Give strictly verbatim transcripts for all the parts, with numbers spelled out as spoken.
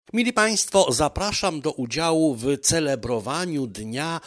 Mili Państwo, zapraszam do udziału w celebrowaniu Dnia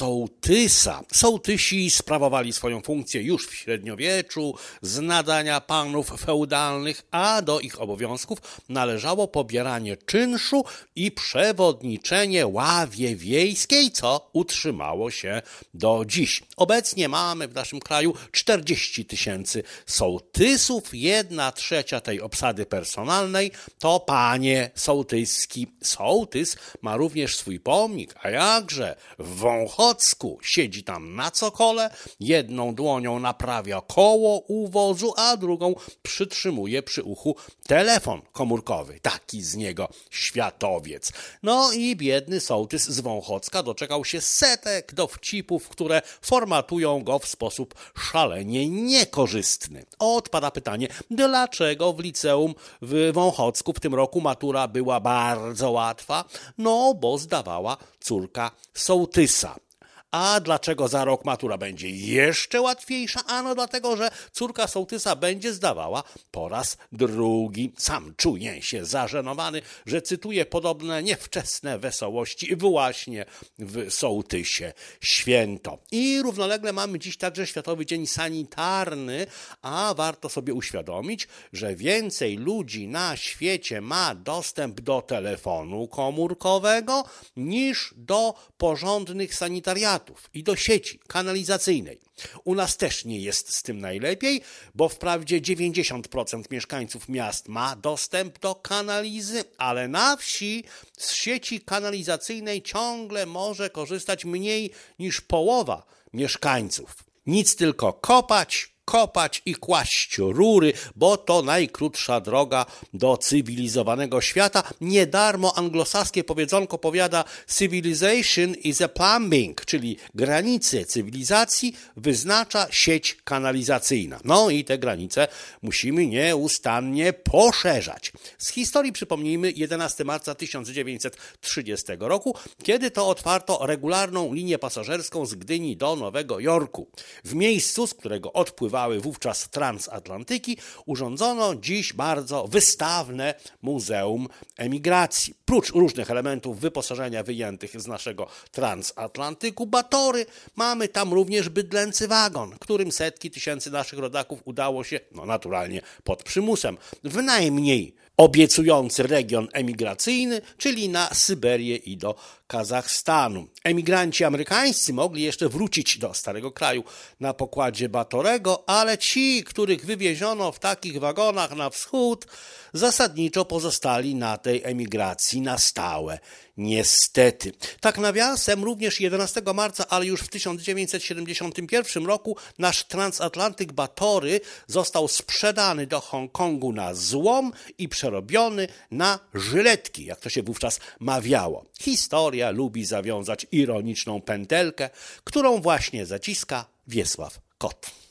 Sołtysa. Sołtysi sprawowali swoją funkcję już w średniowieczu, z nadania panów feudalnych, a do ich obowiązków należało pobieranie czynszu i przewodniczenie ławie wiejskiej, co utrzymało się do dziś. Obecnie mamy w naszym kraju czterdzieści tysięcy sołtysów, jedna trzecia tej obsady personalnej to panie sołtysy. Sołtys ma również swój pomnik, a jakże w Wąchocku siedzi tam na cokole, jedną dłonią naprawia koło u wozu, a drugą przytrzymuje przy uchu telefon komórkowy. Taki z niego światowiec. No i biedny sołtys z Wąchocka doczekał się setek dowcipów, które formatują go w sposób szalenie niekorzystny. Odpada pytanie, dlaczego w liceum w Wąchocku w tym roku matura była bardzo Bardzo łatwa, no bo zdawała córka sołtysa. A dlaczego za rok matura będzie jeszcze łatwiejsza? Ano dlatego, że córka sołtysa będzie zdawała po raz drugi. Sam czuję się zażenowany, że cytuję podobne niewczesne wesołości właśnie w sołtysie święto. I równolegle mamy dziś także Światowy Dzień Sanitarny, a warto sobie uświadomić, że więcej ludzi na świecie ma dostęp do telefonu komórkowego niż do porządnych sanitariatów i do sieci kanalizacyjnej. U nas też nie jest z tym najlepiej, bo wprawdzie dziewięćdziesiąt procent mieszkańców miast ma dostęp do kanalizy, ale na wsi z sieci kanalizacyjnej ciągle może korzystać mniej niż połowa mieszkańców. Nic tylko kopać, kopać i kłaść rury, bo to najkrótsza droga do cywilizowanego świata. Nie darmo anglosaskie powiedzonko powiada civilization is a plumbing, czyli granice cywilizacji wyznacza sieć kanalizacyjna. No i te granice musimy nieustannie poszerzać. Z historii przypomnijmy jedenastego marca tysiąc dziewięćset trzydziestego roku, kiedy to otwarto regularną linię pasażerską z Gdyni do Nowego Jorku. W miejscu, z którego odpływały wówczas transatlantyki, urządzono dziś bardzo wystawne Muzeum Emigracji. Prócz różnych elementów wyposażenia wyjętych z naszego transatlantyku Batory, mamy tam również bydlęcy wagon, którym setki tysięcy naszych rodaków udało się, no naturalnie pod przymusem, w najmniej obiecujący region emigracyjny, czyli na Syberię i do Kazachstanu. Emigranci amerykańscy mogli jeszcze wrócić do starego kraju na pokładzie Batorego, ale ci, których wywieziono w takich wagonach na wschód, zasadniczo pozostali na tej emigracji na stałe. Niestety. Tak nawiasem, również jedenastego marca, ale już w tysiąc dziewięćset siedemdziesiątym pierwszym roku nasz transatlantyk Batory został sprzedany do Hongkongu na złom i przerobiony na żyletki, jak to się wówczas mawiało. Historia lubi zawiązać ironiczną pętelkę, którą właśnie zaciska Wiesław Kot.